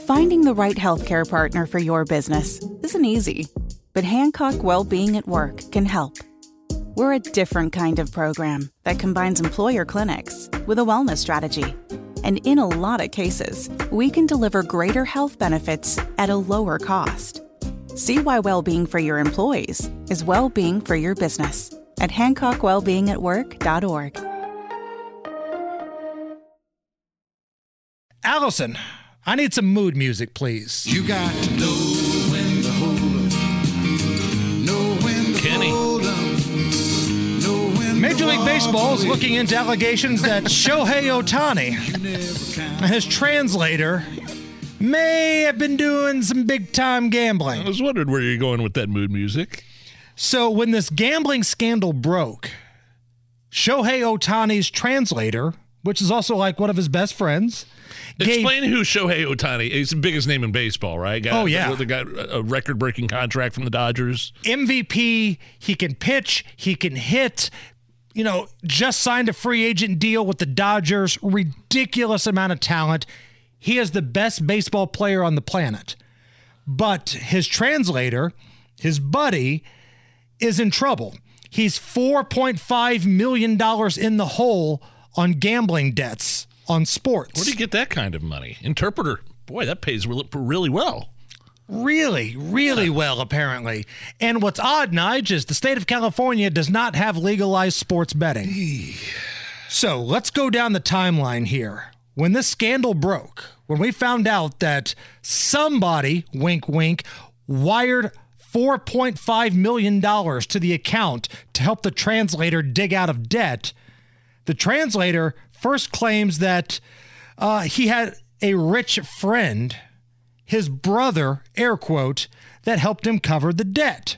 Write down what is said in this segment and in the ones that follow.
Finding the right healthcare partner for your business isn't easy, but Hancock Wellbeing at Work can help. We're a different kind of program that combines employer clinics with a wellness strategy. And in a lot of cases, we can deliver greater health benefits at a lower cost. See why well-being for your employees is well-being for your business at HancockWellbeingAtWork.org. Allison, I need some mood music, please. You got to know when to hold up, know when to Kenny. hold up, know when Major League to Baseball is walk looking into allegations that Shohei Ohtani, his translator, may have been doing some big-time I gambling. was wondering where you're going with that mood music. So when this gambling scandal broke, Shohei Ohtani's translator, which is also like one of his best friends, Explain who Shohei Ohtani is. The biggest name in baseball, right? Oh, yeah. They got a record-breaking contract from the Dodgers. MVP, he can pitch, he can hit, just signed a free agent deal with the Dodgers, ridiculous amount of talent. He is the best baseball player on the planet. But his translator, his buddy, is in trouble. He's $4.5 million in the hole on gambling debts on sports. Where do you get that kind of money? Interpreter. Boy, that pays really well. Really, really well, apparently. And what's odd, Nige, is the state of California does not have legalized sports betting. So let's go down the timeline here. When this scandal broke, when we found out that somebody, wink, wink, wired $4.5 million to the account to help the translator dig out of debt, the translator first claims that he had a rich friend, his brother, air quote, that helped him cover the debt.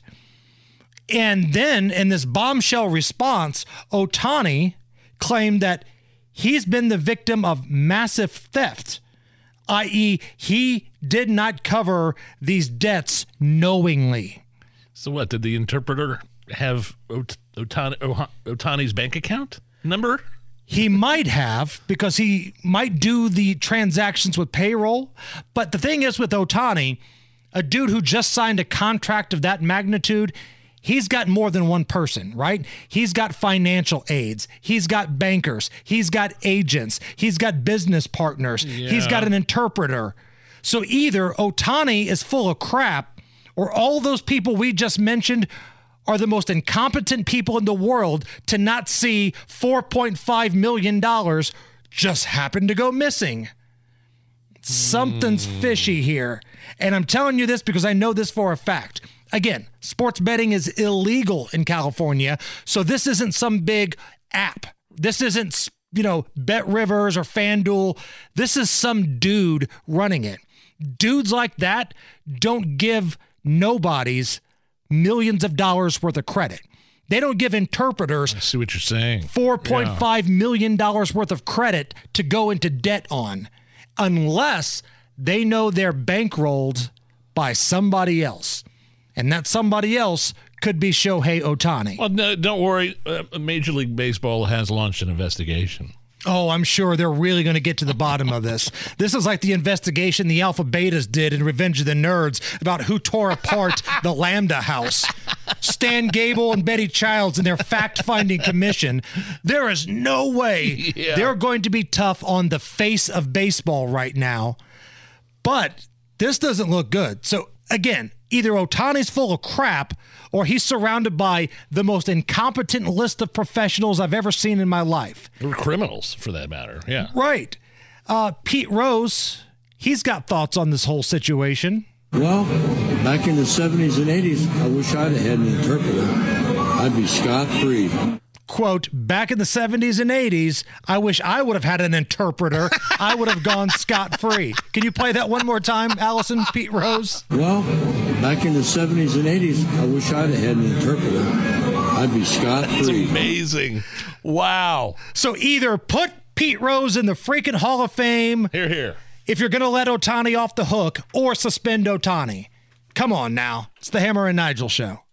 And then in this bombshell response, Ohtani claimed that he's been the victim of massive theft, i.e., he did not cover these debts knowingly. So what, did the interpreter have Ohtani's bank account number? He might have, because he might do the transactions with payroll. But the thing is with Ohtani, a dude who just signed a contract of that magnitude, he's got more than one person, right? He's got financial aides. He's got bankers. He's got agents. He's got business partners. Yeah. He's got an interpreter. So either Ohtani is full of crap, or all those people we just mentioned are the most incompetent people in the world to not see $4.5 million just happened to go missing. Something's fishy here. And I'm telling you this because I know this for a fact. Again, sports betting is illegal in California, so this isn't some big app. This isn't, Bet Rivers or FanDuel. This is some dude running it. Dudes like that don't give nobodies millions of dollars worth of credit. They don't give interpreters I see what you're saying. $4.5 million worth of credit to go into debt on, unless they know they're bankrolled by somebody else. And that somebody else could be Shohei Ohtani. Well, no, don't worry. Major League Baseball has launched an investigation. Oh, I'm sure they're really going to get to the bottom of this. This is like the investigation the Alpha Betas did in Revenge of the Nerds about who tore apart the Lambda House. Stan Gable and Betty Childs and their fact-finding commission. There is no way they're going to be tough on the face of baseball right now. But this doesn't look good. So, again, either Ohtani's full of crap or he's surrounded by the most incompetent list of professionals I've ever seen in my life. Or criminals, for that matter. Yeah. Right. Pete Rose, he's got thoughts on this whole situation. Well, back in the 70s and 80s, I wish I'd have had an interpreter. I'd be scot-free. Quote, back in the 70s and 80s, I wish I would have had an interpreter. I would have gone scot-free. Can you play that one more time, Allison, Pete Rose? Well, back in the 70s and 80s, I wish I'd have had an interpreter. I'd be scot-free. That's amazing. Wow. So either put Pete Rose in the freaking Hall of Fame. Here. If you're going to let Ohtani off the hook, or suspend Ohtani. Come on now. It's the Hammer and Nigel Show.